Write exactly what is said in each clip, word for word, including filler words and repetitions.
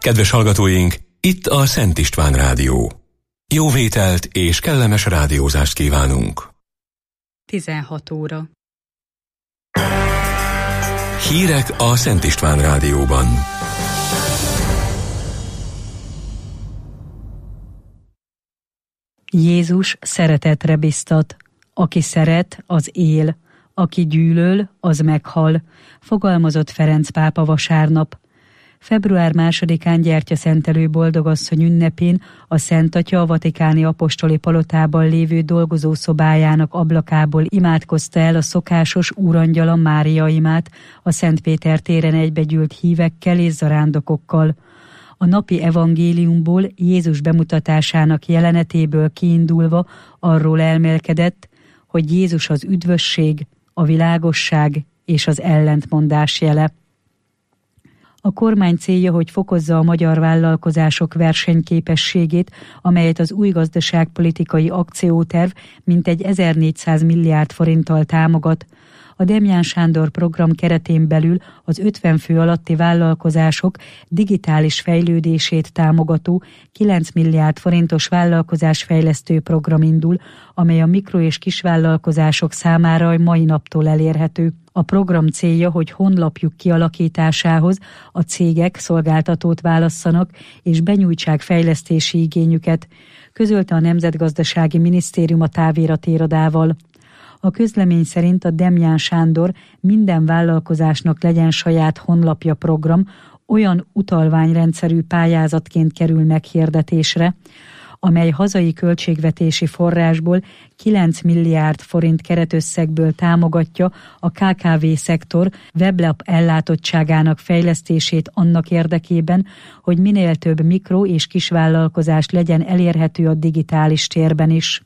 Kedves hallgatóink, itt a Szent István Rádió. Jó vételt és kellemes rádiózást kívánunk. tizenhat óra. Hírek a Szent István Rádióban. Jézus szeretetre biztat. Aki szeret, az él. Aki gyűlöl, az meghal, fogalmazott Ferenc pápa vasárnap. február másodikán gyertyaszentelő boldogasszony ünnepén a Szent Atya a vatikáni apostoli palotában lévő dolgozószobájának ablakából imádkozta el a szokásos Úrangyala Mária imát a Szent Péter téren egybegyűlt hívekkel és zarándokokkal. A napi evangéliumból Jézus bemutatásának jelenetéből kiindulva arról elmélkedett, hogy Jézus az üdvösség, a világosság és az ellentmondás jele. A kormány célja, hogy fokozza a magyar vállalkozások versenyképességét, amelyet az új gazdaságpolitikai akcióterv mintegy ezernégyszáz milliárd forinttal támogat. A Demján Sándor program keretén belül az ötven fő alatti vállalkozások digitális fejlődését támogató kilenc milliárd forintos vállalkozásfejlesztő program indul, amely a mikro- és kisvállalkozások számára a mai naptól elérhető. A program célja, hogy honlapjuk kialakításához a cégek szolgáltatót válasszanak és benyújtsák fejlesztési igényüket, közölte a Nemzetgazdasági Minisztérium a táviratirodával. A közlemény szerint a Demján Sándor minden vállalkozásnak legyen saját honlapja program olyan utalványrendszerű pályázatként kerül meghirdetésre, amely hazai költségvetési forrásból kilenc milliárd forint keretösszegből támogatja a ká ká vé szektor weblap ellátottságának fejlesztését annak érdekében, hogy minél több mikro- és kisvállalkozás legyen elérhető a digitális térben is.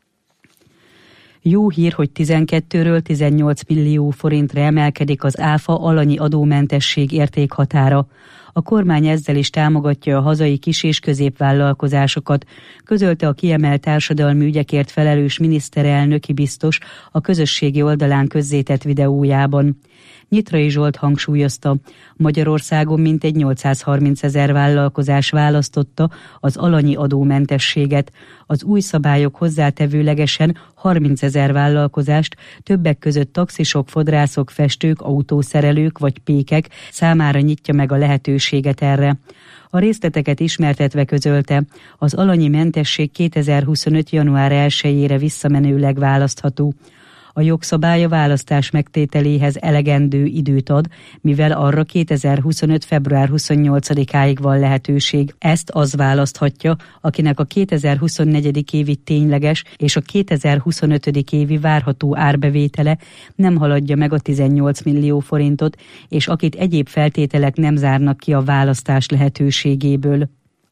Jó hír, hogy tizenkettőről tizennyolc millió forintra emelkedik az áfa alanyi adómentesség értékhatára. A kormány ezzel is támogatja a hazai kis- és középvállalkozásokat, közölte a kiemelt társadalmi ügyekért felelős miniszterelnöki biztos a közösségi oldalán közzétett videójában. Nyitrai Zsolt hangsúlyozta, Magyarországon mintegy nyolcszázharminc ezer vállalkozás választotta az alanyi adómentességet. Az új szabályok hozzátevőlegesen harminc ezer vállalkozást, többek között taxisok, fodrászok, festők, autószerelők vagy pékek számára nyitja meg a lehetőséget erre. A részleteket ismertetve közölte, az alanyi mentesség kétezer-huszonöt. január elsejére visszamenőleg választható. A jogszabály a választás megtételéhez elegendő időt ad, mivel arra kétezer-huszonöt. február huszonnyolcadikáig van lehetőség. Ezt az választhatja, akinek a kétezer-huszonnégy. évi tényleges és a kétezer-huszonöt. évi várható árbevétele nem haladja meg a tizennyolc millió forintot, és akit egyéb feltételek nem zárnak ki a választás lehetőségéből.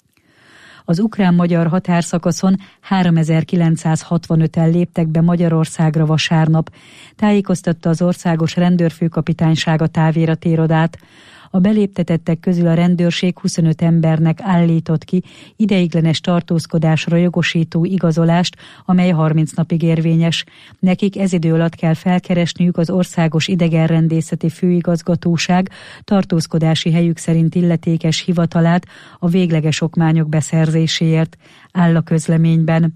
Az ukrán-magyar határszakaszon háromezer-kilencszázhatvanöten léptek be Magyarországra vasárnap, tájékoztatta az Országos Rendőrfőkapitányság a táviratirodát. A beléptetettek közül a rendőrség huszonöt embernek állított ki ideiglenes tartózkodásra jogosító igazolást, amely harminc napig érvényes. Nekik ez idő alatt kell felkeresniük az Országos Idegenrendészeti Főigazgatóság tartózkodási helyük szerint illetékes hivatalát a végleges okmányok beszerzéséért, áll a közleményben.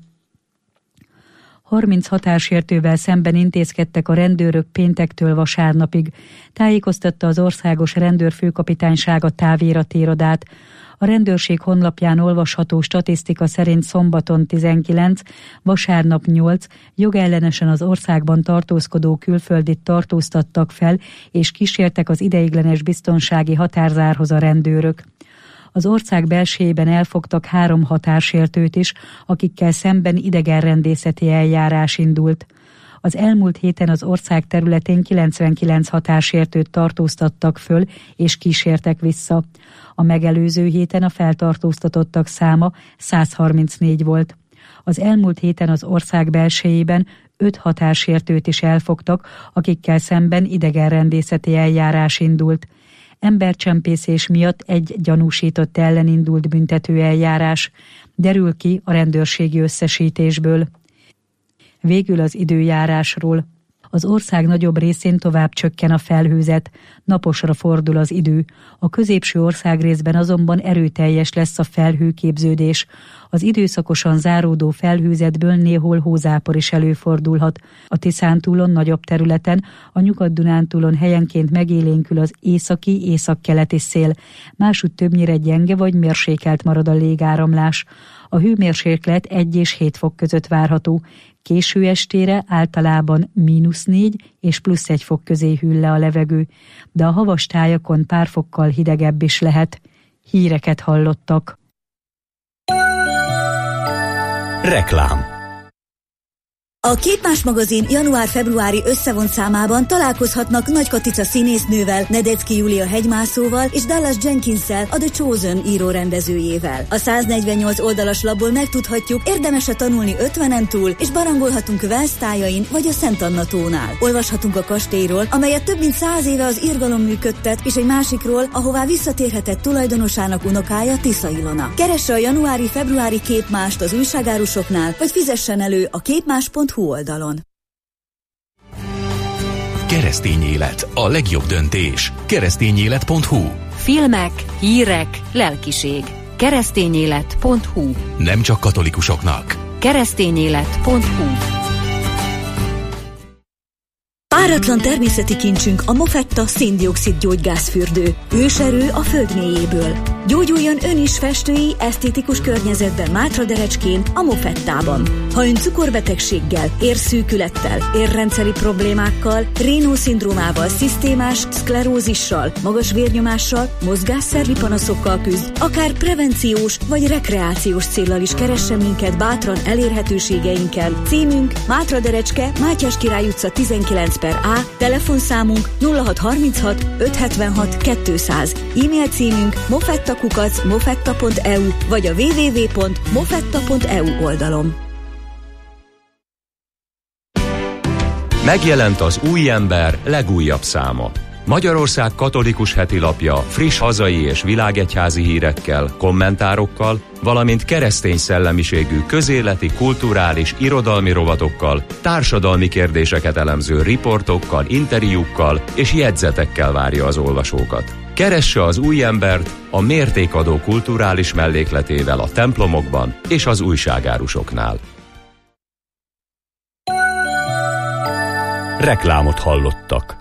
harminc határsértővel szemben intézkedtek a rendőrök péntektől vasárnapig, tájékoztatta az Országos Rendőrfőkapitányság a táviratirodát. A rendőrség honlapján olvasható statisztika szerint szombaton tizenkilenc, vasárnap nyolc jogellenesen az országban tartózkodó külföldit tartóztattak fel, és kísértek az ideiglenes biztonsági határzárhoz a rendőrök. Az ország belsejében elfogtak három határsértőt is, akikkel szemben idegenrendészeti eljárás indult. Az elmúlt héten az ország területén kilencvenkilenc határsértőt tartóztattak föl és kísértek vissza. A megelőző héten a feltartóztatottak száma száz harmincnégy volt. Az elmúlt héten az ország belsejében öt határsértőt is elfogtak, akikkel szemben idegenrendészeti eljárás indult. Embercsempészés miatt egy gyanúsított ellen indult büntetőeljárás, derül ki a rendőrségi összesítésből. Végül az időjárásról. Az ország nagyobb részén tovább csökken a felhőzet, naposra fordul az idő. A középső országrészben azonban erőteljes lesz a felhőképződés. Az időszakosan záródó felhőzetből néhol hózápor is előfordulhat. A Tiszántúlon nagyobb területen, a Nyugat-Dunántúlon helyenként megélénkül az északi, északkeleti szél. Másútt többnyire gyenge vagy mérsékelt marad a légáramlás. A hőmérséklet egy és hét fok között várható. Késő estére általában mínusz négy és plusz egy fok közé hűl le a levegő, de a havas tájakon pár fokkal hidegebb is lehet. Híreket hallottak. Reklám. A Képmás magazin január-februári összevont számában találkozhatnak Nagy Katica színésznővel, Nedecki Júlia hegymászóval és Dallas Jenkinssel, a The Chosen író-rendezőjével. A száznegyvennyolc oldalas labból megtudhatjuk, érdemes-e tanulni ötvenen túl, és barangolhatunk Velsz tájain vagy a Szent Anna tónál. Olvashatunk a kastélyról, amelyet több mint száz éve az irgalom működtet, és egy másikról, ahová visszatérhetett tulajdonosának unokája, Tisza Ilona. Keresse a januári-februári Képmást az újságárusoknál, vagy fizessen elő a képmás pont hu oldalon. Keresztény élet, a legjobb döntés. keresztényélet pont hu. Filmek, hírek, lelkiség. keresztényélet pont hu. Nem csak katolikusoknak. keresztényélet pont hu. Páratlan természeti kincsünk a Mofetta szén-dioxid gyógygázfürdő. Őserő a föld mélyéből. Gyógyuljon ön is festői, esztétikus környezetben Mátraderecskén, a Mofettában. Ha ön cukorbetegséggel, érszűkülettel, érrendszeri problémákkal, Raynaud-szindrómával, szisztémás szklerózissal, magas vérnyomással, mozgásszervi panaszokkal küzd, akár prevenciós vagy rekreációs céllal is keressen minket bátran elérhetőségeinkkel. Címünk Mátraderecske, Mátyás Király utca tizenkilenc per A, telefonszámunk nulla hat harminchat ötszázhetvenhat kétszáz, e-mail címünk mofettakukac mofetta pont e u vagy a double-u double-u double-u pont mofetta pont e u oldalon. Megjelent az Új Ember legújabb száma. Magyarország katolikus hetilapja friss hazai és világegyházi hírekkel, kommentárokkal, valamint keresztény szellemiségű közéleti, kulturális, irodalmi rovatokkal, társadalmi kérdéseket elemző riportokkal, interjúkkal és jegyzetekkel várja az olvasókat. Keresse az Új Embert a mértékadó kulturális mellékletével a templomokban és az újságárusoknál. Reklámot hallottak.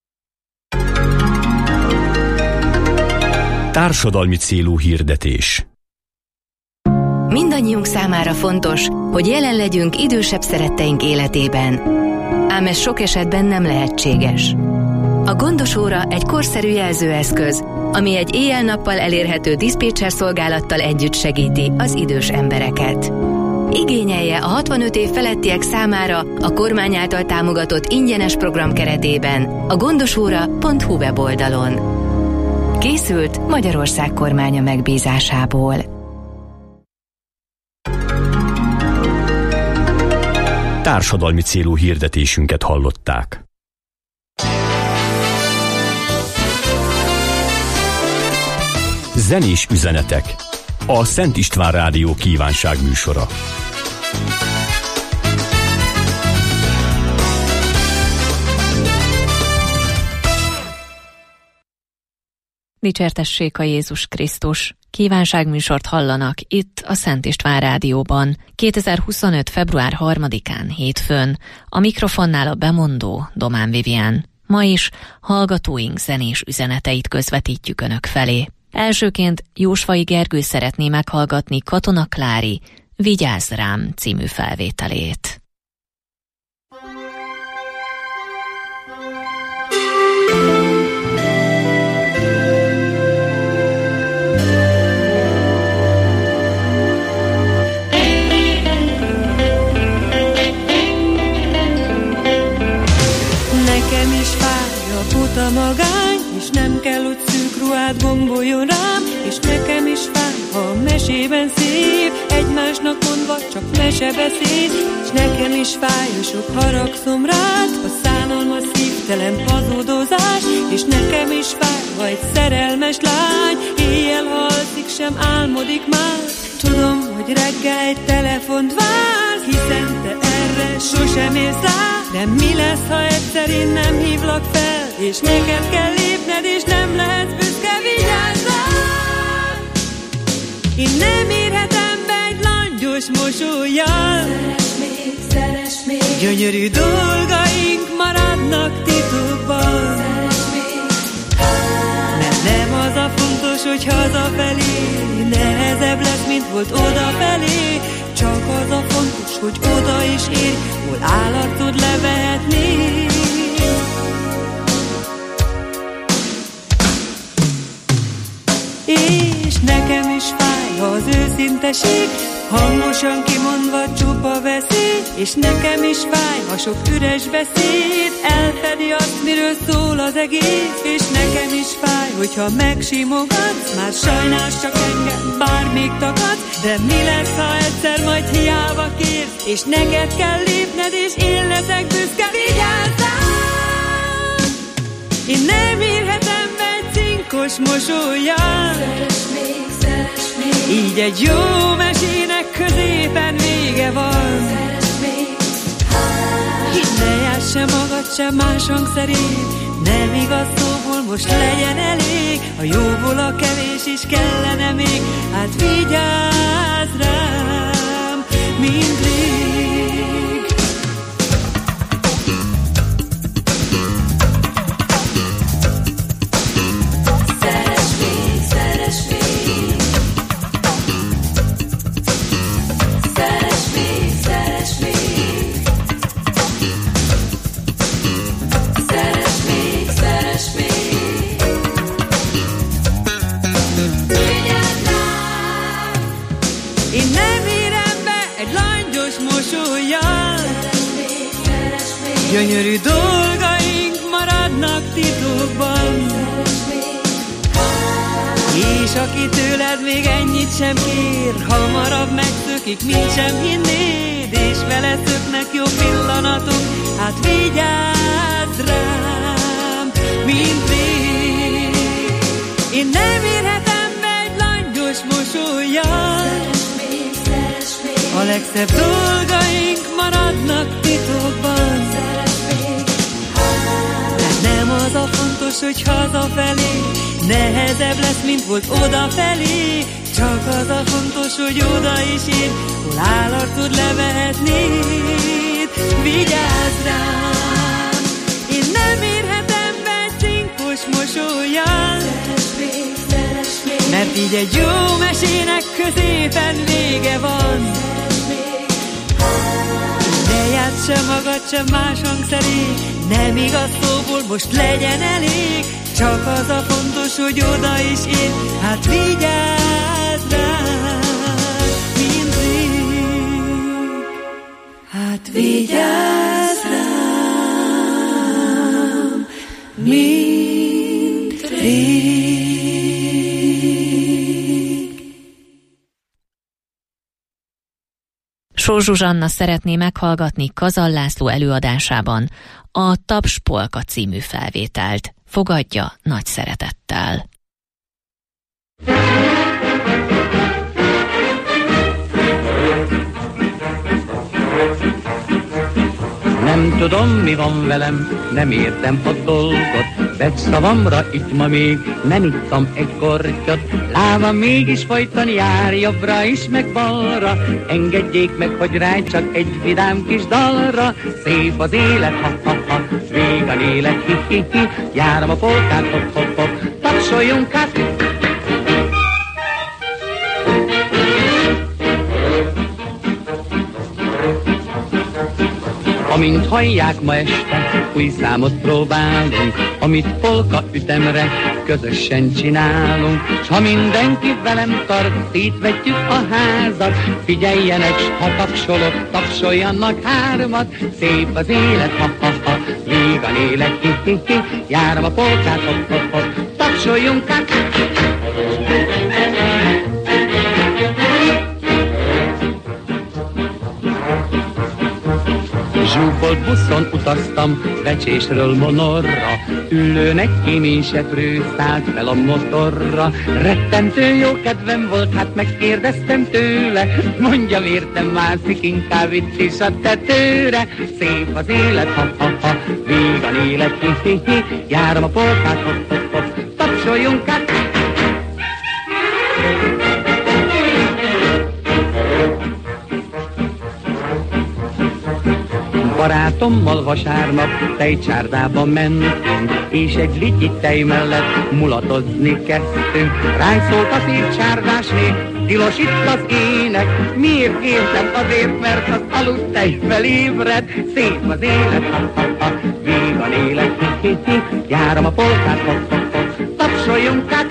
Társadalmi célú hirdetés. Mindannyiunk számára fontos, hogy jelen legyünk idősebb szeretteink életében. Ám ez sok esetben nem lehetséges. A Gondos Óra egy korszerű jelzőeszköz, ami egy éjjel-nappal elérhető diszpécser szolgálattal együtt segíti az idős embereket. Igényelje a hatvanöt év felettiek számára a kormány által támogatott ingyenes program keretében a gondosóra pont hu weboldalon. Készült Magyarország kormánya megbízásából. Társadalmi célú hirdetésünket hallották. Zenés üzenetek. A Szent István Rádió kívánság műsora. Dicsértessék a Jézus Krisztus! Kívánságműsort hallanak itt a Szent István Rádióban, kétezer-huszonöt. február harmadikán, hétfőn. A mikrofonnál a bemondó Domán Vivien. Ma is hallgatóink zenés üzeneteit közvetítjük Önök felé. Elsőként Jósvai Gergő szeretné meghallgatni Katona Klári Vigyázz rám című felvételét. Nekem is fáj a buta magány, és nem kell, hogy szűk ruhát gomboljon rám, és nekem is fáj, ha a mesében szép, egymásnak mondva csak mesebeszéd, és nekem is fáj, ha sok haragszom rád, a szánalmas szívtelen hazudozás, és nekem is fáj, ha egy szerelmes lány éjjel halszik, sem álmodik már. Tudom, hogy reggel egy telefont vársz, hiszen te erre sosem érsz rá, De mi lesz, ha egyszer én nem hívlak fel, és neked kell lépned, és nem lehetsz büszke, vigyázz rám. Én nem érhetem be egy langyos mosollyal. Szeress még, szeress még. Gyönyörű dolgaink maradnak titokban. Szeress még. Mert nem az a fontos, hogy hazafelé nehezebb lesz, mint volt odafelé. Csak az a fontos, hogy oda is érj, hol állat tud levehetni. És nekem is fáj az őszinteség, hangosan kimondva csupa veszély. És nekem is fáj, ha sok üres beszéd elfedi azt, miről szól az egész. És nekem is fáj, hogyha megsimogatsz, már sajnálsz csak engem, bár még takadsz. De mi lesz, ha egyszer majd hiába kérsz, és neked kell lépned, és én leszek büszke, vigyázz rám. Én nem érhetem be egy cinkos mosollyal. Szeress még, szeress még. Így egy jó mesének középen vége van. Szeress még. Hidd, ne jársz se magad, se más hang szerint. Nem igaz szóból most legyen elég, a jóból a kevés is kellene még. Hát vigyázz rám, mint rég. Szeress még, szeress még. Szeress még, szeress még. Szeress még, szeress még. Vigyázz rám. Én nem érem be egy langyos mosollyal. Szeress még, szeress még. Gyönyörű dolgaink maradnak titokban. Szeress még. És aki tőled még ennyit sem kér, hamarabb megszökik, mint sem hinnéd. És vele szöknek jó pillanatok, hát vigyázz rám, mint rég. Én nem érhetem be egy langyos mosollyal. Szeress még, szeress még. A legszebb dolgaink maradnak titokban. Szeress még. Mert nem az a fontos, hogy hazafelé nehezebb lesz, mint volt odafelé. Csak az a fontos, hogy oda is ér, hol állat tud levehetni. Vigyázz rám. Én nem érhetem be egy cinkos mosollyal. Szeress még, szeress még. Mert így egy jó mesének középen vége van. Szeress még. Ne játsz se magad, se más hangszeré, nem igaz szóból most legyen elég. Csak az a fontos, hogy oda is ér, hát vigyázz rám, mint rég. Hát vigyázz rám, mint rég. Sós Zsuzsanna szeretné meghallgatni Kazall László előadásában a Taps Polka című felvételt. Fogadja nagy szeretettel. Nem tudom, mi van velem, nem értem a dolgot, vett szavamra itt ma még nem ittam egy kortyot. Lábam mégis folyton jár jobbra is, meg balra, engedjék meg, hogy rájtsak egy vidám kis dalra. Szép az élet, ha-ha-ha, végan élet, hi-hi-hi, járom a polkát, hop-hop-hop, tapsoljunk át. Amint hallják, ma este új számot próbálunk, amit polka ütemre közösen csinálunk. S ha mindenki velem tart, szétvetjük a házat, figyeljenek, s ha tapsolok, tapsoljanak hármat. Szép az élet, ha-ha-ha, vígan élet, hi-hi-hi, járom a polkát, hop-hop-hop, tapsoljunk át. Zsúfolt busz Tiszon utaztam Becsésről Monorra, ülőnek kémény seprő szállt fel a motorra. Rettentő jó kedvem volt, hát megkérdeztem tőle, mondja miért nem mászik, inkább itt is a tetőre. Szép az élet, ha-ha-ha, vígan élet, hi-hi-hi, járom a polkát, hop-hop-hop, tapsoljunk át. Barátommal vasárnap tejcsárdába mentünk, és egy lityi tej mellett mulatozni kezdtünk. Ránk szólt a szép csárdásné, tilos itt az ének. Miért kértem? Azért, mert az aludt tej felébred. Szép az élet, ha-ha-ha, vígan élet, hi-hi-hi, járom a polkát, hop-hop-hop, tapsoljunk át.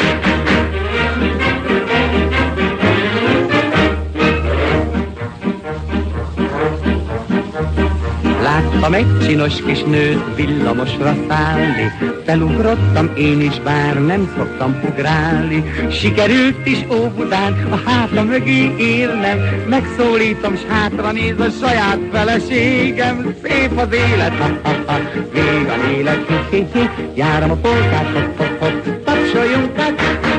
Láttam egy csinos kis nőt villamosra szállni, felugrottam én is, bár nem szoktam ugrálni. Sikerült is Óbudán a háta mögé érnem, megszólítom, s hátra néz a saját feleségem. Szép az élet, ha-ha-ha, vígan élet, hi-hi-hi, járom a polkát, hop-hop-hop, tapsoljunk át.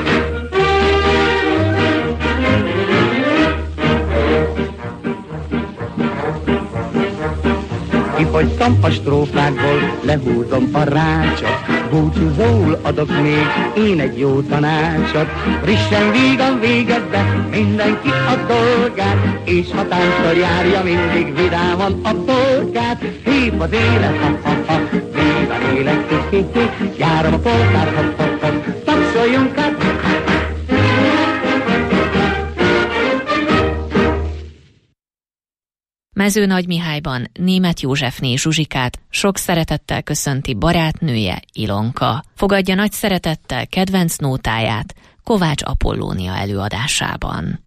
Kifogytam a strófákból, lehúzom a rácsot, búcsúzóul adok még én egy jó tanácsot. Frissen vígan végezze mindenki a dolgát, és ha tánccal járja mindig vidáman a dolgát. Szép az élet, ha-ha-ha, vígan élet, hi-hi-hi, járom a polkát, hop-hop-hop, tapsoljunk át. Mezőnagymihályban Németh Józsefné Zsuzsikát sok szeretettel köszönti barátnője, Ilonka. Fogadja nagy szeretettel kedvenc nótáját Kovács Apollónia előadásában.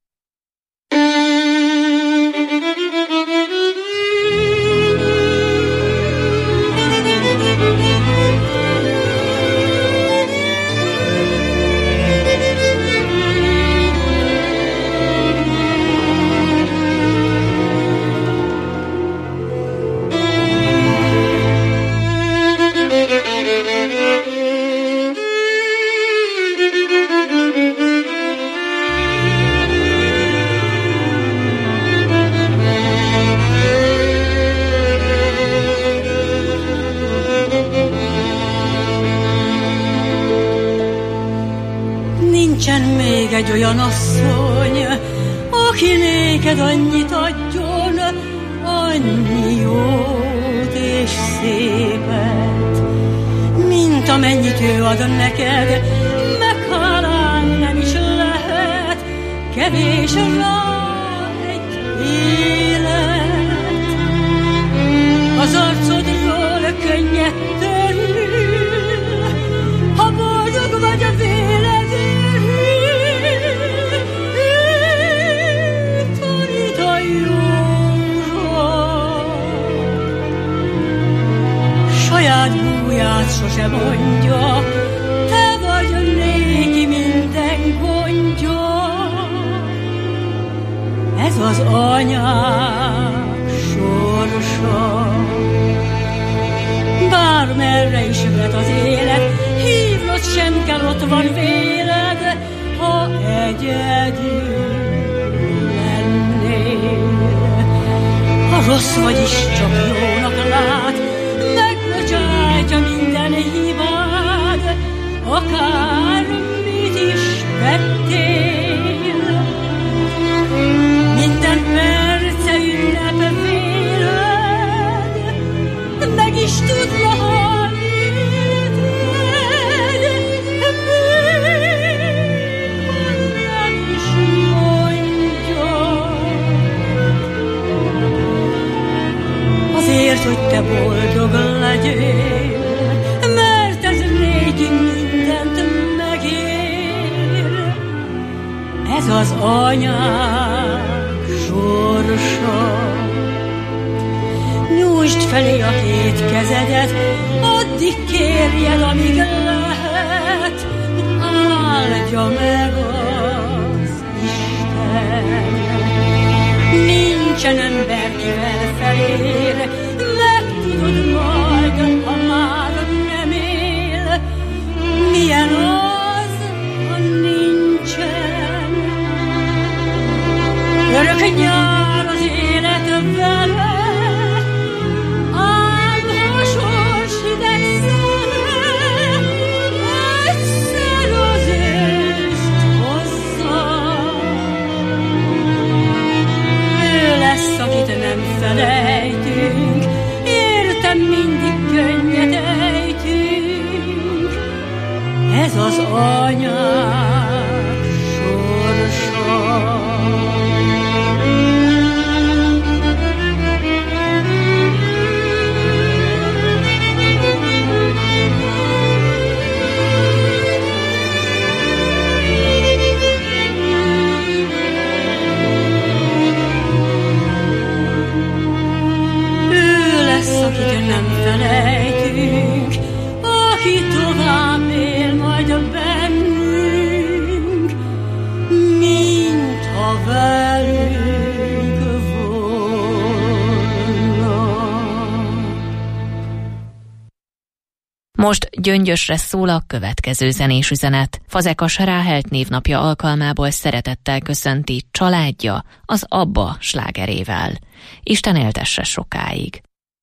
Egy olyan asszony, aki néked annyit adjon, annyi jót és szépet, mint amennyit ő ad neked, meghálán nem is lehet, kevés rá egy élet. Az arcodról könnyed törül, ha boldog vagy a vélet. Saját búját sose mondja, te vagy néki minden gondja. Ez az anyák sorsa. Bármerre is vet az élet, hívnod sem kell, ott van véled, ha egyedül lennél. Ha rossz vagy is csak jónak lát, megbocsátja minden hibád, akármit is tettél. Minden perce ünnep véled, meg is tudna halni tőled, nem is mondja. Azért, hogy te boldog legyél, mert ez néki mindent megér. Ez az anyák sorsa. Nyújtsd felé a két kezedet, addig kérjed, amíg lehet, áldja meg az Isten. Nincsen ember, kivel felér, meg tudod az anyák sorsa. Akit nem felejtünk, aki tovább él majd bennünk, mintha velünk volna. Most Gyöngyösre szól a következő zenés üzenet. Fazekas Ráhelt névnapja alkalmából szeretettel köszönti családja az Abba slágerével. Isten éltesse sokáig!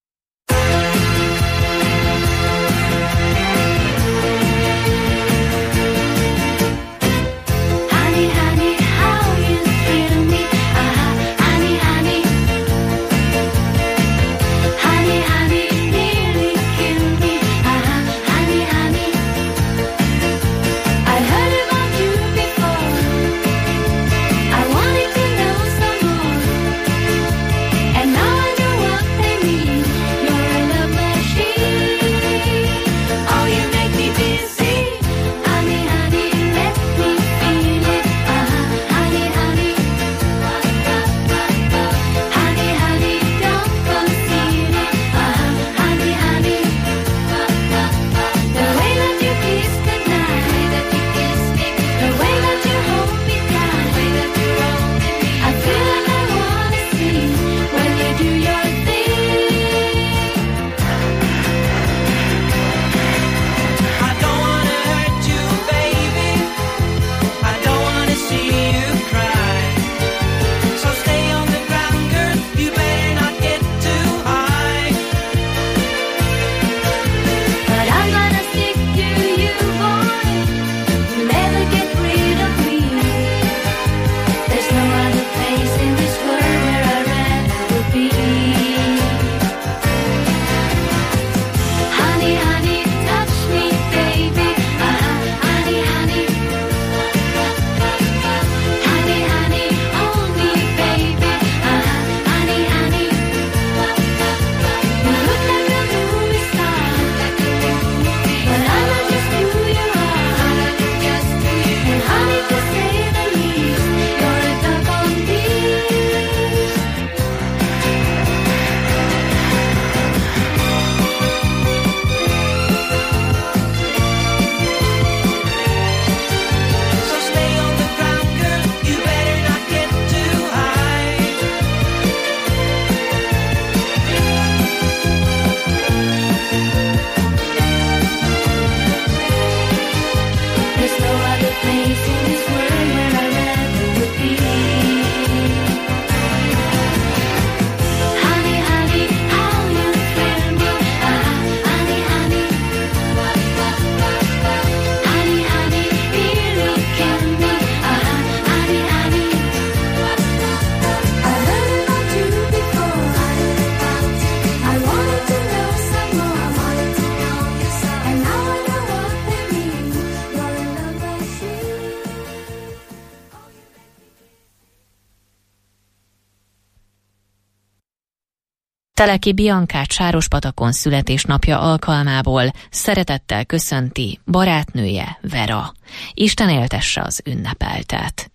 Teleki Biancát Sárospatakon születésnapja alkalmából szeretettel köszönti barátnője Vera. Isten éltesse az ünnepeltet.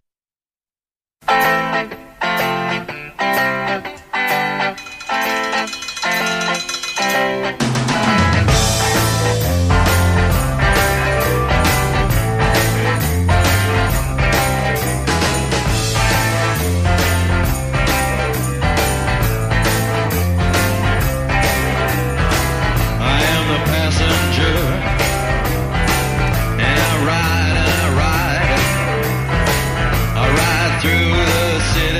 Through the city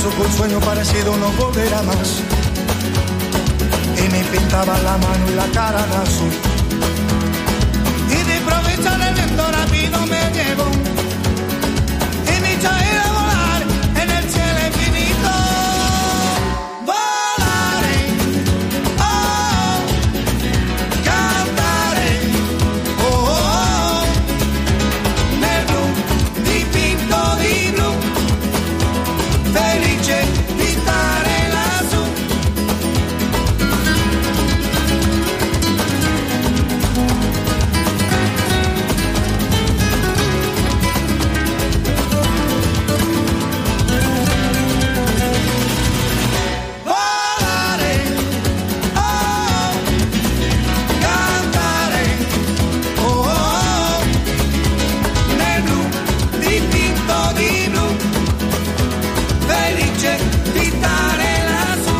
Pienso que un sueño parecido no volverá más. Y me pintaba la mano y la cara de azul. Y de improviso el viento rápido me llevó. Y me hizo ir a volar en el cielo infinito. Volaré, oh, cantaré, oh, oh, nel blu dipinto di blu. Felice di stare lassù. Volare, oh, cantare, oh, oh, nel blu dipinto di blu. Felice di stare lassù.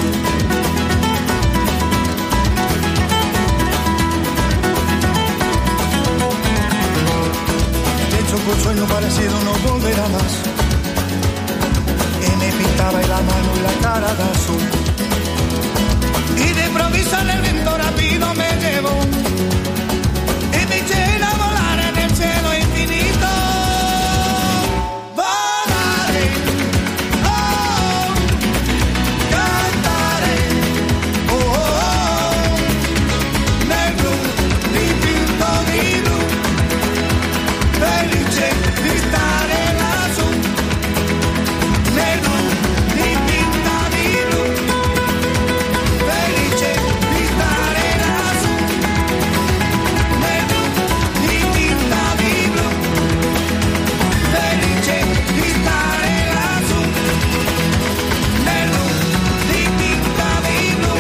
Pienso que un sueño parecido no volverá más. Y me pintaba la mano y la cara de azul. Y de improviso el viento rápido me llevó. Y me eché a volar en el cielo infinito. Volare, oh, cantare, oh, oh, nel blu dipinto di blu. Felice di stare lassù. Nel blu dipinto di blu. Felice di stare lassù. Nel blu dipinto di blu. Felice di stare lassù. Nel blu dipinto di blu.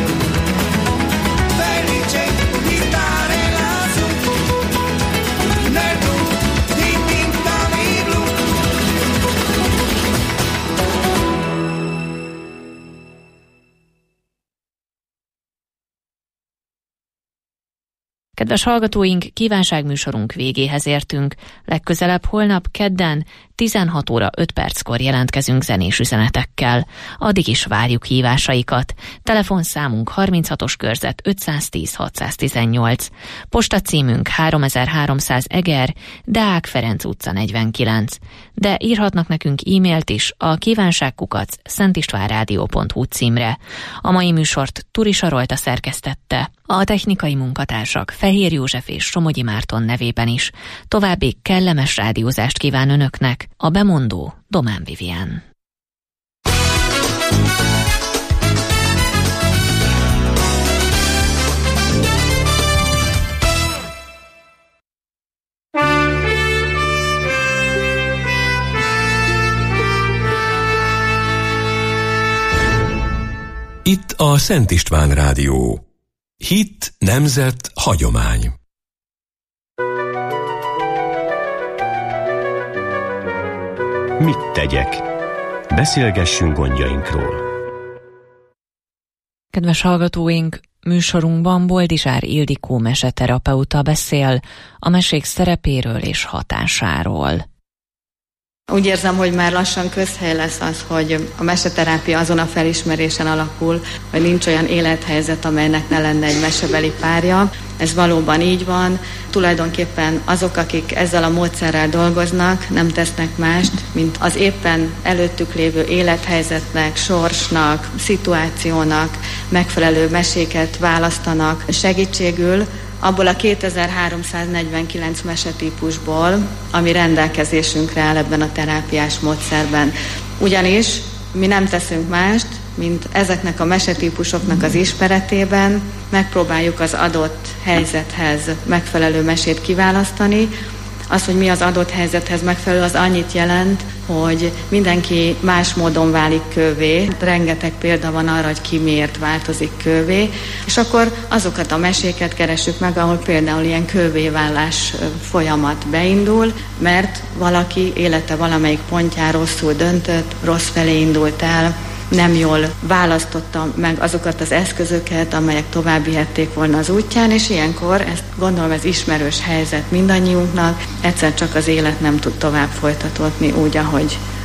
Felice di stare lassù. Nel blu dipinto di blu. Kedves hallgatóink, kívánságműsorunk végéhez értünk. Legközelebb holnap kedden tizenhat óra öt perckor jelentkezünk zenés üzenetekkel. Addig is várjuk hívásaikat. Telefonszámunk harminchatos körzet ötszáztíz hatszáztizennyolc. Postacímünk háromezer-háromszáz Eger, Deák Ferenc utca negyvenkilenc. De írhatnak nekünk e-mailt is a kívánságkukac szentistvánrádió pont hu címre. A mai műsort Turi Sarolta szerkesztette. A technikai munkatársak Fehér József és Somogyi Márton nevében is. További kellemes rádiózást kíván önöknek a bemondó Domán Vivien. Itt a Szent István Rádió. Hit, nemzet, hagyomány. Mit tegyek? Beszélgessünk gondjainkról. Kedves hallgatóink, műsorunkban Boldizsár Ildikó meseterapeuta beszél a mesék szerepéről és hatásáról. Úgy érzem, hogy már lassan közhely lesz az, hogy a meseterápia azon a felismerésen alakul, hogy nincs olyan élethelyzet, amelynek ne lenne egy mesebeli párja. Ez valóban így van. Tulajdonképpen azok, akik ezzel a módszerrel dolgoznak, nem tesznek mást, mint az éppen előttük lévő élethelyzetnek, sorsnak, szituációnak megfelelő meséket választanak segítségül, abból a kétezer-háromszáznegyvenkilenc mesetípusból, ami rendelkezésünkre áll ebben a terápiás módszerben. Ugyanis mi nem teszünk mást, mint ezeknek a mesetípusoknak az ismeretében megpróbáljuk az adott helyzethez megfelelő mesét kiválasztani. Az, hogy mi az adott helyzethez megfelelő, az annyit jelent, hogy mindenki más módon válik kővé. Rengeteg példa van arra, hogy ki miért változik kővé, és akkor azokat a meséket keressük meg, ahol például ilyen kővéválás folyamat beindul, mert valaki élete valamelyik pontján rosszul döntött, rossz felé indult el, nem jól választotta meg azokat az eszközöket, amelyek tovább vihették volna az útján, és ilyenkor, ezt gondolom ez ismerős helyzet mindannyiunknak, egyszer csak az élet nem tud tovább folytatódni úgy, ahogy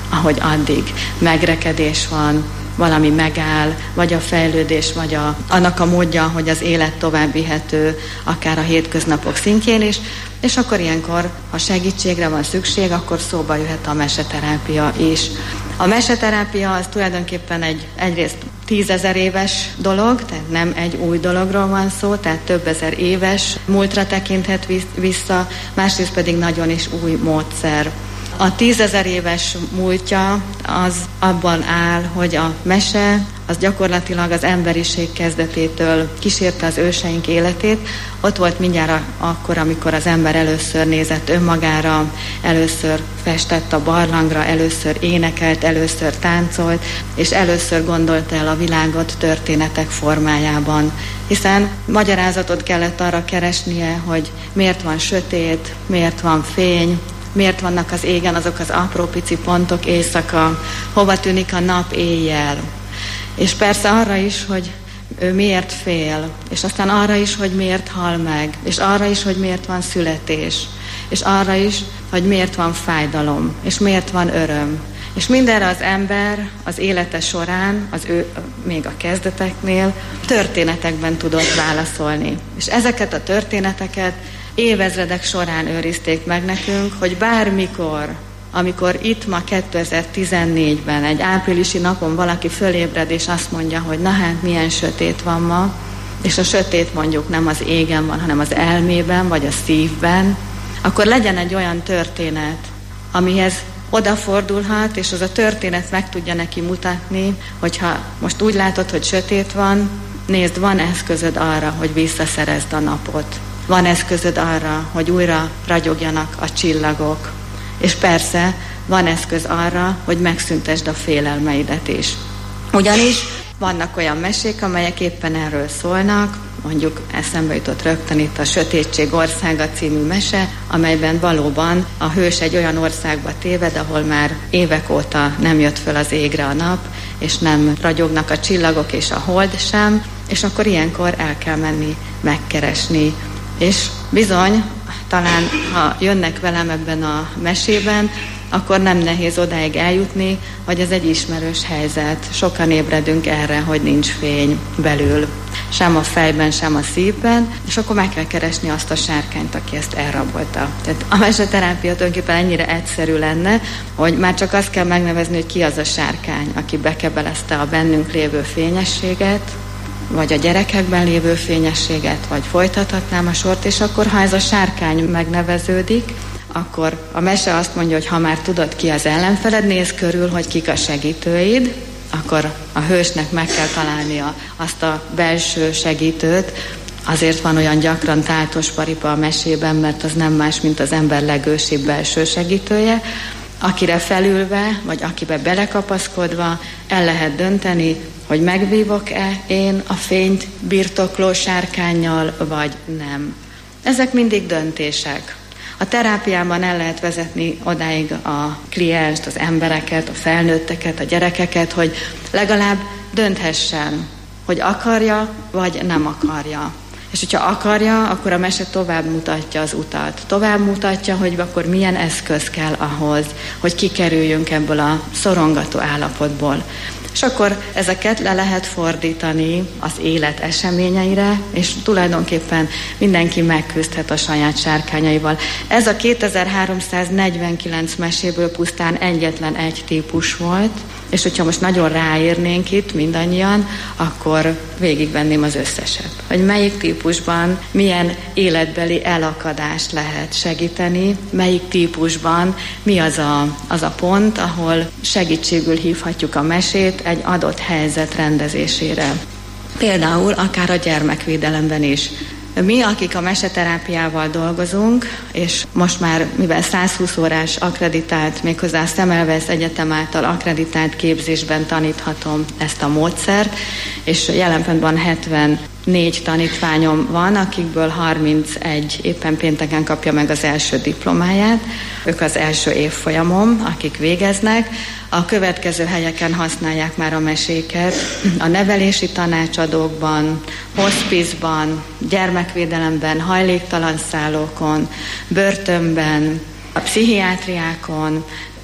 ahogy addig megrekedés van, valami megáll, vagy a fejlődés, vagy a, annak a módja, hogy az élet tovább vihető, akár a hétköznapok szintjén is, és akkor ilyenkor, ha segítségre van szükség, akkor szóba jöhet a meseterápia is. A meseterápia az tulajdonképpen egy egyrészt tízezer éves dolog, tehát nem egy új dologról van szó, tehát több ezer éves múltra tekinthet vissza, másrészt pedig nagyon is új módszer. A tízezer éves múltja az abban áll, hogy a mese az gyakorlatilag az emberiség kezdetétől kísérte az őseink életét. Ott volt mindjárt akkor, amikor az ember először nézett önmagára, először festett a barlangra, először énekelt, először táncolt, és először gondolta el a világot történetek formájában. Hiszen magyarázatot kellett arra keresnie, hogy miért van sötét, miért van fény, miért vannak az égen azok az apró pici pontok éjszaka, hova tűnik a nap éjjel. És persze arra is, hogy ő miért fél, és aztán arra is, hogy miért hal meg, és arra is, hogy miért van születés, és arra is, hogy miért van fájdalom, és miért van öröm. És mindenre az ember az élete során, az ő, még a kezdeteknél, történetekben tudott válaszolni. És ezeket a történeteket évezredek során őrizték meg nekünk, hogy bármikor, amikor itt ma kétezer-tizennégyben egy áprilisi napon valaki fölébred és azt mondja, hogy na hát milyen sötét van ma, és a sötét mondjuk nem az égen van, hanem az elmében vagy a szívben, akkor legyen egy olyan történet, amihez odafordulhat, és az a történet meg tudja neki mutatni, hogyha most úgy látod, hogy sötét van, nézd, van eszközöd arra, hogy visszaszerezd a napot. Van eszközöd arra, hogy újra ragyogjanak a csillagok. És persze van eszköz arra, hogy megszüntesd a félelmeidet is. Ugyanis vannak olyan mesék, amelyek éppen erről szólnak, mondjuk eszembe jutott rögtön itt a Sötétség országa című mese, amelyben valóban a hős egy olyan országba téved, ahol már évek óta nem jött föl az égre a nap, és nem ragyognak a csillagok és a hold sem, és akkor ilyenkor el kell menni megkeresni. És bizony, talán ha jönnek velem ebben a mesében, akkor nem nehéz odáig eljutni, hogy ez egy ismerős helyzet. Sokan ébredünk erre, hogy nincs fény belül. Sem a fejben, sem a szívben, és akkor meg kell keresni azt a sárkányt, aki ezt elrabolta. Tehát a meseterápia tulajdonképpen ennyire egyszerű lenne, hogy már csak azt kell megnevezni, hogy ki az a sárkány, aki bekebelezte a bennünk lévő fényességet, vagy a gyerekekben lévő fényességet, vagy folytathatnám a sort, és akkor, ha ez a sárkány megneveződik, akkor a mese azt mondja, hogy ha már tudod, ki az ellenfeled, nézz körül, hogy kik a segítőid, akkor a hősnek meg kell találnia azt a belső segítőt. Azért van olyan gyakran táltos paripa a mesében, mert az nem más, mint az ember legősibb belső segítője, akire felülve, vagy akibe belekapaszkodva el lehet dönteni, hogy megvívok-e én a fényt birtokló sárkánnyal, vagy nem. Ezek mindig döntések. A terápiában el lehet vezetni odáig a klienst, az embereket, a felnőtteket, a gyerekeket, hogy legalább dönthessen, hogy akarja, vagy nem akarja. És hogyha akarja, akkor a mese tovább mutatja az utat. Tovább mutatja, hogy akkor milyen eszköz kell ahhoz, hogy kikerüljünk ebből a szorongató állapotból. És akkor ezeket le lehet fordítani az élet eseményeire, és tulajdonképpen mindenki megküzdhet a saját sárkányaival. Ez a kétezer-háromszáznegyvenkilenc meséből pusztán egyetlen egy típus volt, és hogyha most nagyon ráérnénk itt mindannyian, akkor végigvenném az összeset. Hogy melyik típusban milyen életbeli elakadást lehet segíteni, melyik típusban mi az a, az a pont, ahol segítségül hívhatjuk a mesét egy adott helyzet rendezésére. Például akár a gyermekvédelemben is. Mi, akik a meseterápiával dolgozunk, és most már, mivel százhúsz órás akkreditált, méghozzá a Semmelweis Egyetem által akkreditált képzésben taníthatom ezt a módszert, és jelen pillanatban hetvennégy tanítványom van, akikből harmincegy éppen pénteken kapja meg az első diplomáját. Ők az első évfolyamom, akik végeznek. A következő helyeken használják már a meséket, a nevelési tanácsadókban, hospizban, gyermekvédelemben, hajléktalan szállókon, börtönben, a pszichiátriákon,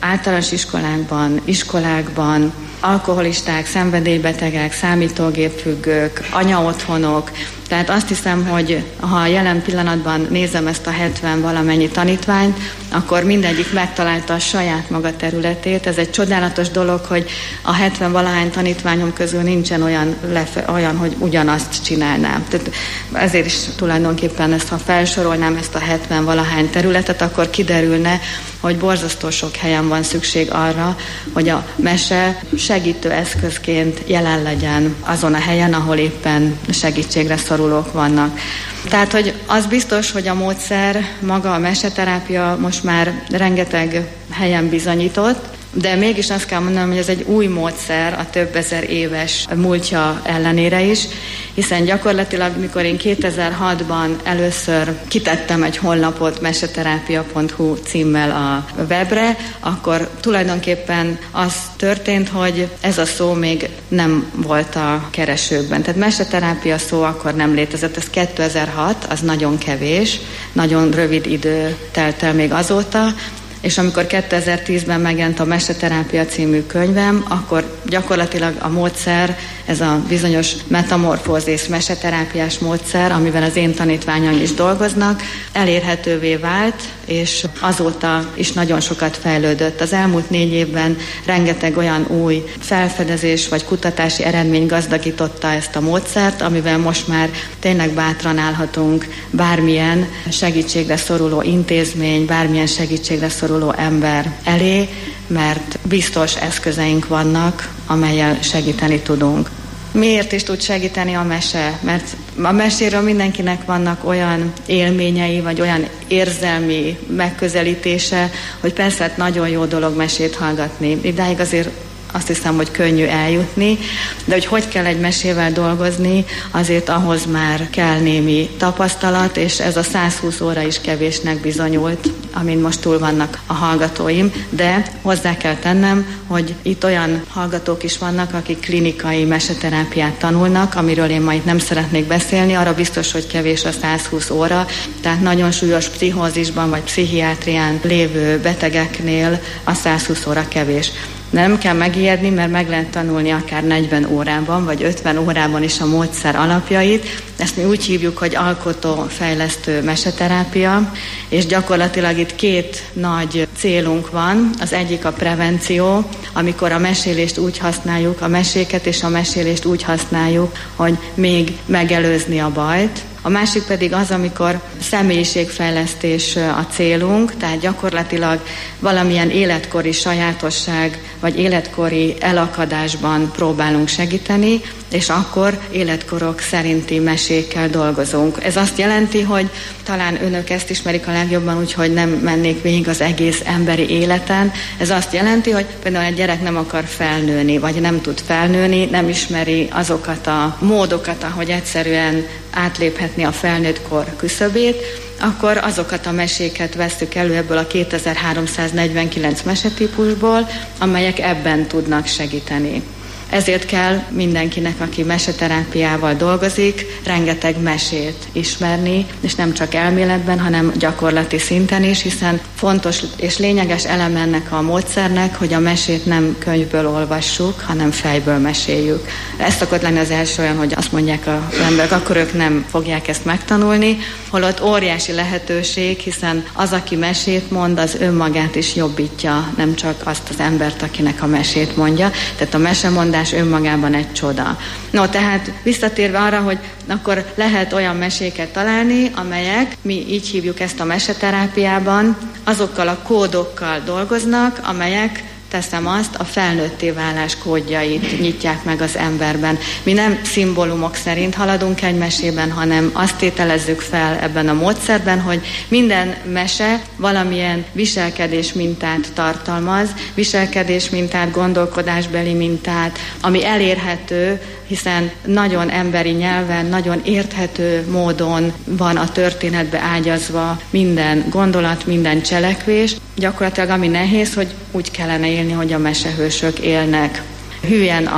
általános iskolákban, iskolákban, alkoholisták, szenvedélybetegek, számítógépfüggők, anyaotthonok. Tehát azt hiszem, hogy ha jelen pillanatban nézem ezt a hetven valamennyi tanítványt, akkor mindegyik megtalálta a saját maga területét. Ez egy csodálatos dolog, hogy a hetven valahány tanítványom közül nincsen olyan, lefe, olyan, hogy ugyanazt csinálnám. Tehát ezért is tulajdonképpen ezt, ha felsorolnám ezt a hetven valahány területet, akkor kiderülne, hogy borzasztó sok helyen van szükség arra, hogy a mese segítő eszközként jelen legyen azon a helyen, ahol éppen segítségre szorulók vannak. Tehát, hogy az biztos, hogy a módszer, maga a meseterápia most már rengeteg helyen bizonyított, de mégis azt kell mondanom, hogy ez egy új módszer a több ezer éves múltja ellenére is, hiszen gyakorlatilag, mikor én kétezer-hatban először kitettem egy honlapot meseterápia pont hu címmel a webre, akkor tulajdonképpen az történt, hogy ez a szó még nem volt a keresőkben. Tehát meseterápia szó akkor nem létezett, ez kétezer-hat, az nagyon kevés, nagyon rövid idő telt el még azóta, és amikor kétezer-tízben megjelent a Meseterápia című könyvem, akkor gyakorlatilag a módszer, ez a bizonyos metamorfózis meseterápiás módszer, amivel az én tanítványaim is dolgoznak, elérhetővé vált, és azóta is nagyon sokat fejlődött. Az elmúlt négy évben rengeteg olyan új felfedezés vagy kutatási eredmény gazdagította ezt a módszert, amivel most már tényleg bátran állhatunk bármilyen segítségre szoruló intézmény, bármilyen segítségre szoruló ember elé, mert biztos eszközeink vannak, amellyel segíteni tudunk. Miért is tud segíteni a mese? Mert a meséről mindenkinek vannak olyan élményei, vagy olyan érzelmi megközelítése, hogy persze hát nagyon jó dolog mesét hallgatni. Idáig azért azt hiszem, hogy könnyű eljutni, de hogy hogy kell egy mesével dolgozni, azért ahhoz már kell némi tapasztalat, és ez a százhúsz óra is kevésnek bizonyult, amin most túl vannak a hallgatóim, de hozzá kell tennem, hogy itt olyan hallgatók is vannak, akik klinikai meseterápiát tanulnak, amiről én ma itt nem szeretnék beszélni, arra biztos, hogy kevés a százhúsz óra, tehát nagyon súlyos pszichózisban vagy pszichiátrián lévő betegeknél a százhúsz óra kevés. De nem kell megijedni, mert meg lehet tanulni akár negyven órában, vagy ötven órában is a módszer alapjait. Ezt mi úgy hívjuk, hogy alkotófejlesztő meseterápia, és gyakorlatilag itt két nagy célunk van. Az egyik a prevenció, amikor a mesélést úgy használjuk, a meséket és a mesélést úgy használjuk, hogy még megelőzni a bajt. A másik pedig az, amikor személyiségfejlesztés a célunk, tehát gyakorlatilag valamilyen életkori sajátosság vagy életkori elakadásban próbálunk segíteni, és akkor életkorok szerinti mesékkel dolgozunk. Ez azt jelenti, hogy talán önök ezt ismerik a legjobban, úgyhogy nem mennék végig az egész emberi életen. Ez azt jelenti, hogy például egy gyerek nem akar felnőni, vagy nem tud felnőni, nem ismeri azokat a módokat, ahogy egyszerűen átléphetni a felnőtt kor küszöbét, akkor azokat a meséket vesszük elő ebből a kétezer-háromszáznegyvenkilenc mesetípusból, amelyek ebben tudnak segíteni. Ezért kell mindenkinek, aki meseterápiával dolgozik, rengeteg mesét ismerni, és nem csak elméletben, hanem gyakorlati szinten is, hiszen fontos és lényeges elem ennek a módszernek, hogy a mesét nem könyvből olvassuk, hanem fejből meséljük. Ez szokott lenni az első olyan, hogy azt mondják az emberek, akkor ők nem fogják ezt megtanulni, holott óriási lehetőség, hiszen az, aki mesét mond, az önmagát is jobbítja, nem csak azt az embert, akinek a mesét mondja. Tehát a mesemondás önmagában egy csoda. No, tehát visszatérve arra, hogy akkor lehet olyan meséket találni, amelyek, mi így hívjuk ezt a meseterápiában, azokkal a kódokkal dolgoznak, amelyek, teszem azt, a felnőtté válás kódjait nyitják meg az emberben. Mi nem szimbólumok szerint haladunk egy mesében, hanem azt tételezzük fel ebben a módszerben, hogy minden mese valamilyen viselkedés mintát tartalmaz, viselkedés mintát, gondolkodásbeli mintát, ami elérhető, hiszen nagyon emberi nyelven, nagyon érthető módon van a történetbe ágyazva minden gondolat, minden cselekvés. Gyakorlatilag ami nehéz, hogy úgy kellene élni, hogy a mesehősök élnek. Hülyen a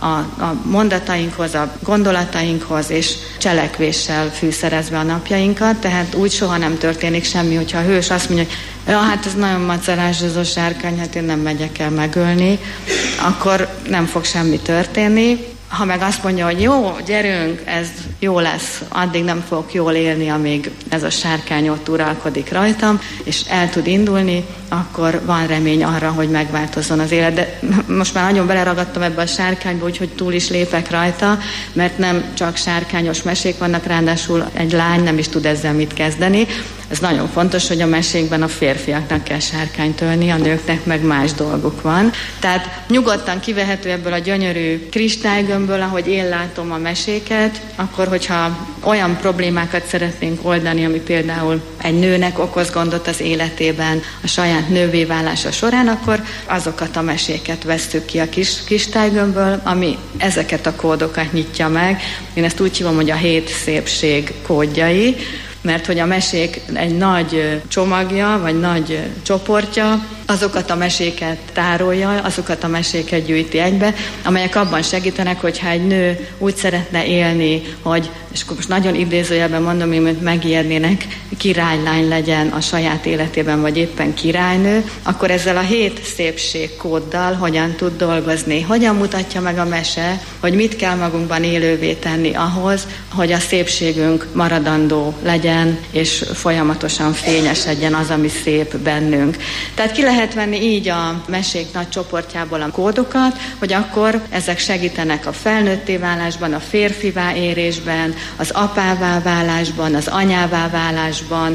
a, a mondatainkhoz, a gondolatainkhoz, és cselekvéssel fűszerezve a napjainkat, tehát úgy soha nem történik semmi, hogyha a hős azt mondja, hogy ja, hát ez nagyon macerás ez a sárkány, hát én nem megyek el megölni, akkor nem fog semmi történni. Ha meg azt mondja, hogy jó, gyerünk, ez jó lesz, addig nem fogok jól élni, amíg ez a sárkány ott uralkodik rajtam, és el tud indulni, akkor van remény arra, hogy megváltozzon az élet. De most már nagyon beleragadtam ebbe a sárkányba, úgyhogy túl is lépek rajta, mert nem csak sárkányos mesék vannak, ráadásul egy lány nem is tud ezzel mit kezdeni. Ez nagyon fontos, hogy a mesékben a férfiaknak kell sárkányt ölni, a nőknek meg más dolguk van. Tehát nyugodtan kivehető ebből a gyönyörű kristálygömbből, ahogy én látom a meséket, akkor, hogyha olyan problémákat szeretnénk oldani, ami például egy nőnek okoz gondot az életében, a saját nővé válása során, akkor azokat a meséket vesszük ki a kis kristálygömbből, ami ezeket a kódokat nyitja meg. Én ezt úgy hívom, hogy a hét szépség kódjai, mert hogy a mesék egy nagy csomagja, vagy nagy csoportja, azokat a meséket tárolja, azokat a meséket gyűjti egybe, amelyek abban segítenek, hogyha egy nő úgy szeretne élni, hogy, és akkor most nagyon idézőjelben mondom, hogy megijednének, királylány legyen a saját életében, vagy éppen királynő, akkor ezzel a hét szépségkóddal hogyan tud dolgozni. Hogyan mutatja meg a mese, hogy mit kell magunkban élővé tenni ahhoz, hogy a szépségünk maradandó legyen, és folyamatosan fényesedjen az, ami szép bennünk. Tehát ki lehet venni így a mesék nagy csoportjából a kódokat, hogy akkor ezek segítenek a felnőtté válásban, a férfivá érésben, az apává válásban, az anyává válásban,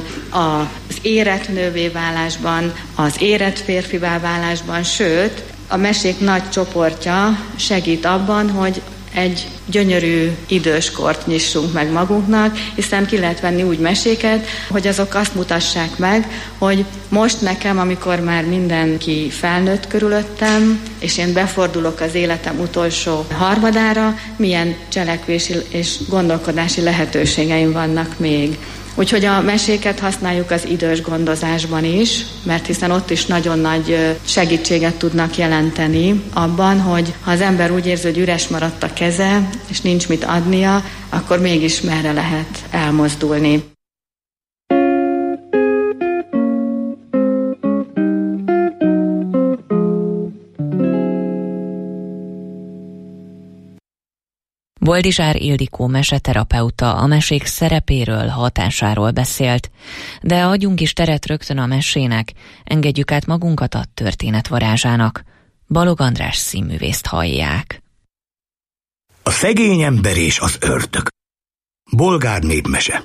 az érett nővé válásban, az érett férfivá válásban, sőt, a mesék nagy csoportja segít abban, hogy egy gyönyörű időskort nyissunk meg magunknak, hiszen ki lehet venni úgy meséket, hogy azok azt mutassák meg, hogy most nekem, amikor már mindenki felnőtt körülöttem, és én befordulok az életem utolsó harmadára, milyen cselekvési és gondolkodási lehetőségeim vannak még. Úgyhogy a meséket használjuk az idős gondozásban is, mert hiszen ott is nagyon nagy segítséget tudnak jelenteni abban, hogy ha az ember úgy érzi, hogy üres maradt a keze, és nincs mit adnia, akkor mégis merre lehet elmozdulni. Boldizsár Ildikó meseterapeuta a mesék szerepéről, hatásáról beszélt, de adjunk is teret rögtön a mesének, engedjük át magunkat a történet varázsának. Balog András színművészt hallják. A szegény ember és az ördög. Bolgár népmese.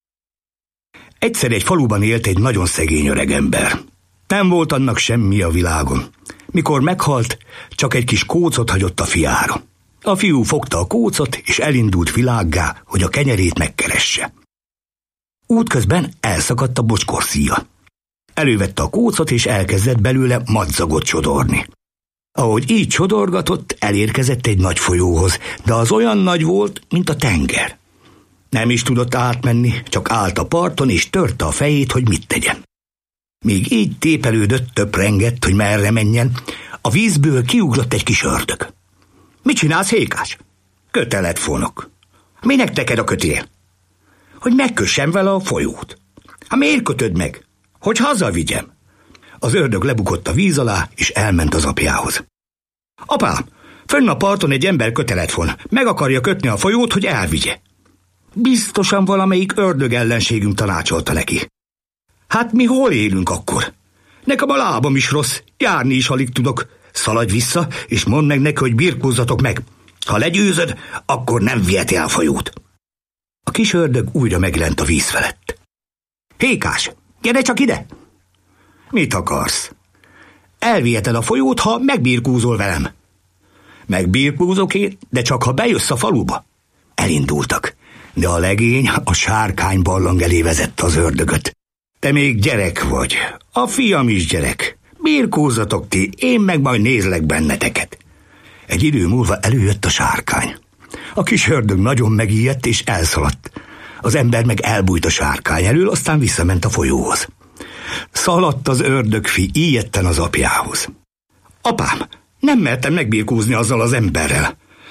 Egyszer egy faluban élt egy nagyon szegény öregember. Nem volt annak semmi a világon. Mikor meghalt, csak egy kis kócot hagyott a fiára. A fiú fogta a kócot, és elindult világgá, hogy a kenyerét megkeresse. Útközben elszakadt a bocskor-szíja. Elővette a kócot, és elkezdett belőle madzagot csodorni. Ahogy így csodorgatott, elérkezett egy nagy folyóhoz, de az olyan nagy volt, mint a tenger. Nem is tudott átmenni, csak állt a parton, és törte a fejét, hogy mit tegyen. Míg így tépelődött, töprengett, hogy merre menjen, a vízből kiugrott egy kis ördög. Mit csinálsz, Hékás? Köteletfonok. Minek teked a kötél? Hogy megkössem vele a folyót. Hát miért kötöd meg? Hogy hazavigyem. Az ördög lebukott a víz alá, és elment az apjához. Apám, fönn a parton egy ember köteletfon. Meg akarja kötni a folyót, hogy elvigye. Biztosan valamelyik ördög ellenségünk tanácsolta neki. Hát mi hol élünk akkor? Nekem a lábam is rossz, járni is alig tudok. Szaladj vissza, és mondd meg neki, hogy birkózzatok meg. Ha legyőzöd, akkor nem viheti el a folyót. A kis ördög újra megjelent a víz felett. Hékás, gyere csak ide! Mit akarsz? Elviheted a folyót, ha megbirkózol velem. Megbirkózok én, de csak ha bejössz a faluba. Elindultak, de a legény a sárkány barlang elé vezette az ördögöt. Te még gyerek vagy, a fiam is gyerek. Birkózzatok ti, én meg majd nézlek benneteket. Egy idő múlva előjött a sárkány. A kis ördög nagyon megijedt és elszaladt. Az ember meg elbújt a sárkány elől, aztán visszament a folyóhoz. Szaladt az ördögfi ijedten az apjához. Apám, nem mertem megbirkózni azzal az emberrel.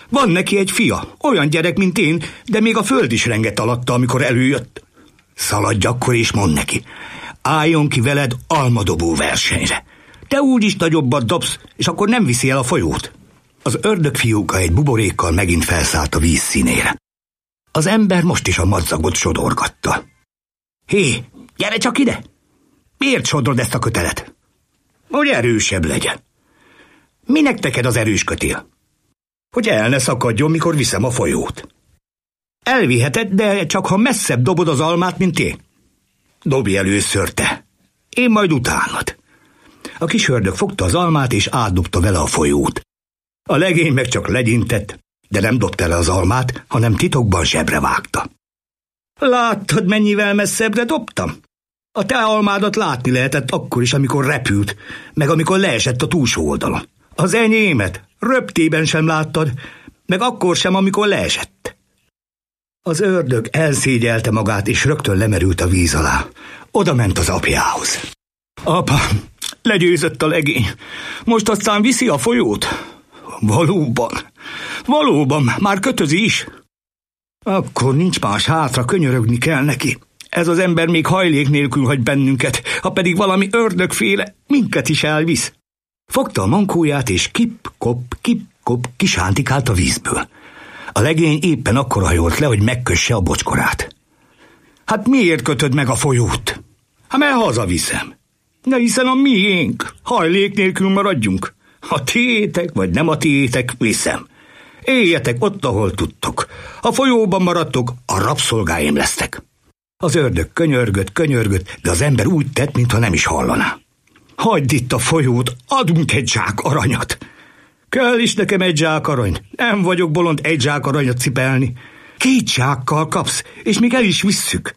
Van neki egy fia, olyan gyerek, mint én, de még a föld is renget alatta, amikor előjött. Szaladj akkor és mondd neki, álljon ki veled almadobó versenyre. Te úgyis nagyobbat dobsz, és akkor nem viszi el a folyót. Az ördögfiúka egy buborékkal megint felszállt a víz színére. Az ember most is a madzagot sodorgatta. Hé, gyere csak ide! Miért sodrod ezt a kötelet? Hogy erősebb legyen. Minek neked az erős kötél? Hogy el ne szakadjon, mikor viszem a folyót. Elviheted, de csak ha messzebb dobod az almát, mint én. Dobj először te. Én majd utánad. A kis ördög fogta az almát, és átdobta vele a folyót. A legény meg csak legyintett, de nem dobta le az almát, hanem titokban zsebre vágta. Láttad, mennyivel messzebbre dobtam? A te almádat látni lehetett akkor is, amikor repült, meg amikor leesett a túlsó oldalon. Az enyémet röptében sem láttad, meg akkor sem, amikor leesett. Az ördög elszégyelte magát, és rögtön lemerült a víz alá. Oda ment az apjához. Apa, legyőzött a legény. Most aztán viszi a folyót? Valóban, valóban, már kötözi is. Akkor nincs más hátra, könyörögni kell neki. Ez az ember még hajlék nélkül hagy bennünket, ha pedig valami ördögféle minket is elvisz. Fogta a mankóját, és kip-kop, kip-kop kisántikált a vízből. A legény éppen akkor hajolt le, hogy megkösse a bocskorát. Hát miért kötöd meg a folyót? Hát mert hazaviszem. De hiszen a miénk, hajlék nélkül maradjunk. A tiétek, vagy nem a tiétek, viszem. Éljetek ott, ahol tudtok. Ha folyóban maradtok, a rabszolgáim lesztek. Az ördög könyörgött, könyörgött, de az ember úgy tett, mintha nem is hallaná. Hagyd itt a folyót, adunk egy zsák aranyat. Kell is nekem egy zsák arany. Nem vagyok bolond egy zsák aranyat cipelni. Két zsákkal kapsz, és még el is visszük.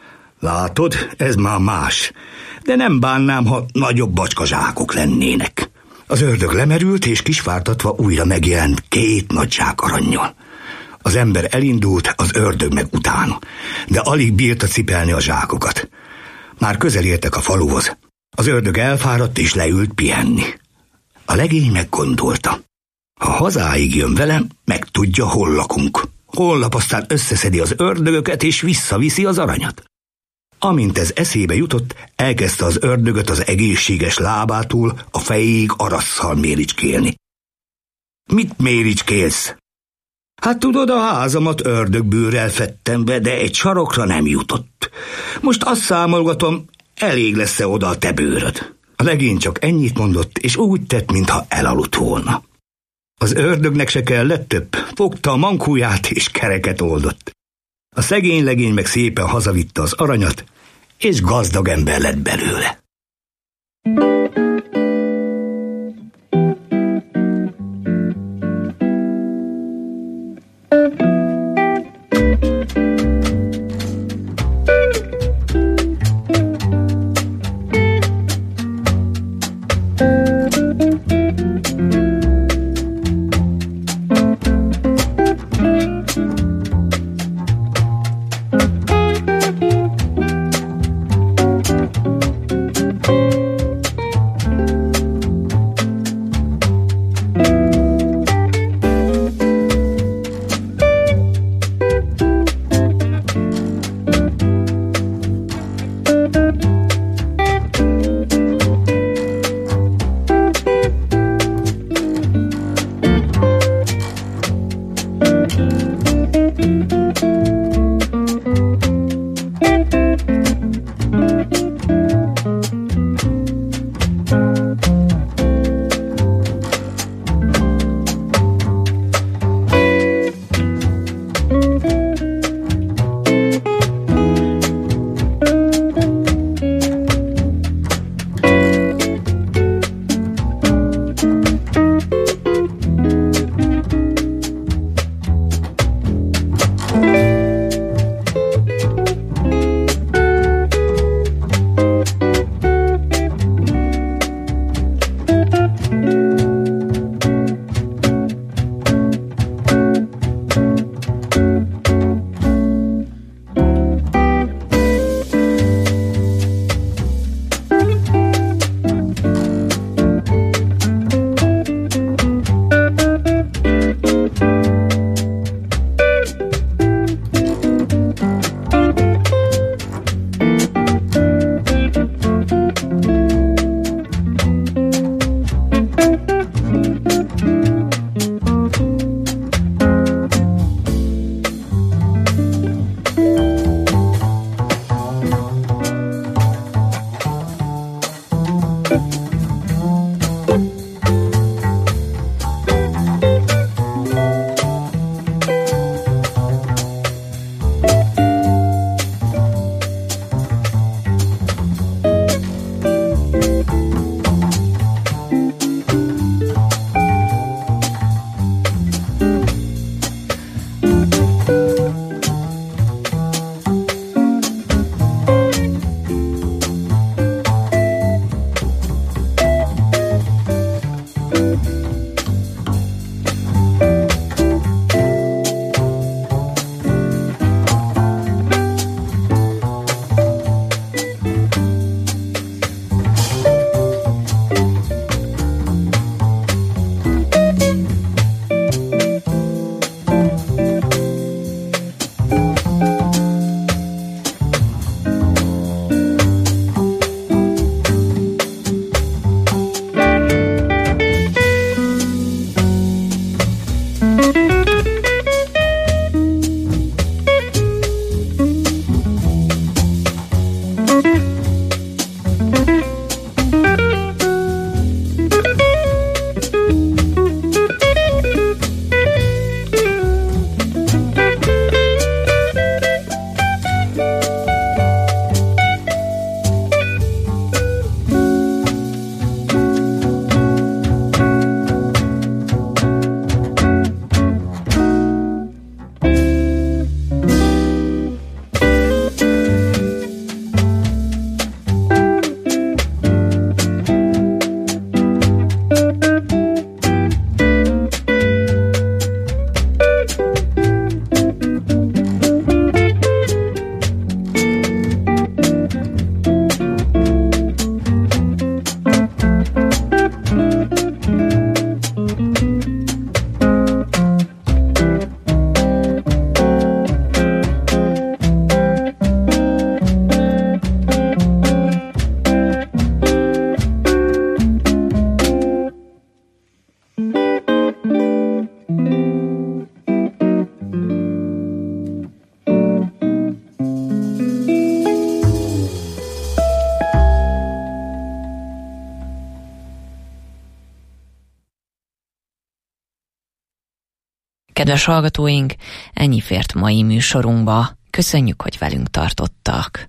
Látod, ez már más. De nem bánnám, ha nagyobb bacska zsákok lennének. Az ördög lemerült, és kisvártatva újra megjelent két nagy zsák arannyal. Az ember elindult, az ördög meg utána, de alig bírta cipelni a zsákokat. Már közel értek a faluhoz. Az ördög elfáradt, és leült pihenni. A legény meggondolta. Ha hazáig jön velem, megtudja, hol lakunk. Holnap aztán összeszedi az ördögöket, és visszaviszi az aranyat. Amint ez eszébe jutott, elkezdte az ördögöt az egészséges lábától a fejéig arasszal méricskélni. Mit méricskélsz? Hát tudod, a házamat ördögbőrrel fedtem be, de egy sarokra nem jutott. Most azt számolgatom, elég lesz-e oda a te bőröd. A legény csak ennyit mondott, és úgy tett, mintha elaludt volna. Az ördögnek se kellett több, fogta a mankóját, és kereket oldott. A szegény legény meg szépen hazavitte az aranyat, és gazdag ember lett belőle. Kedves hallgatóink, ennyi fért mai műsorunkba. Köszönjük, hogy velünk tartottak.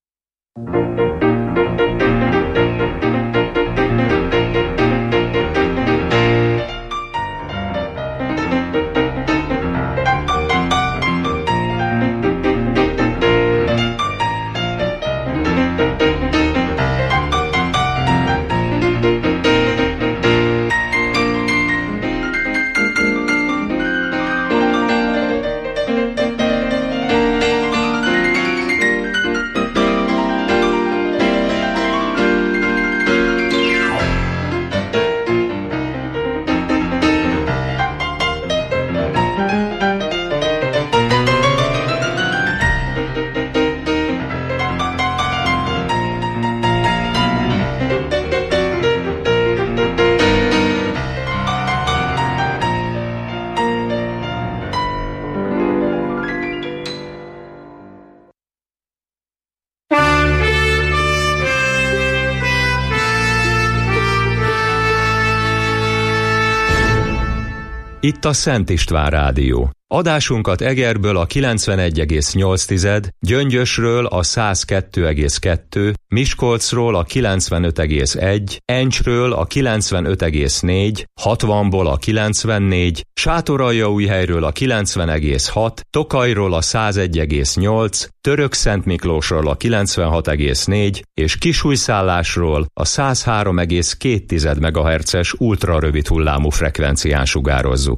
Itt a Szent István Rádió. Adásunkat Egerből a kilencvenegy egész nyolc, Gyöngyösről a száz kettő egész kettő, Miskolcról a kilencvenöt egész egy, Encsről a kilencvenöt egész négy, hatvanból a kilencvennégy, Sátoraljaújhelyről a kilencven egész hat, Tokajról a száz egy egész nyolc, Törökszentmiklósról a kilencvenhat egész négy és Kisújszállásról a száz három egész két megahertzes ultrarövid hullámú frekvencián sugározzuk.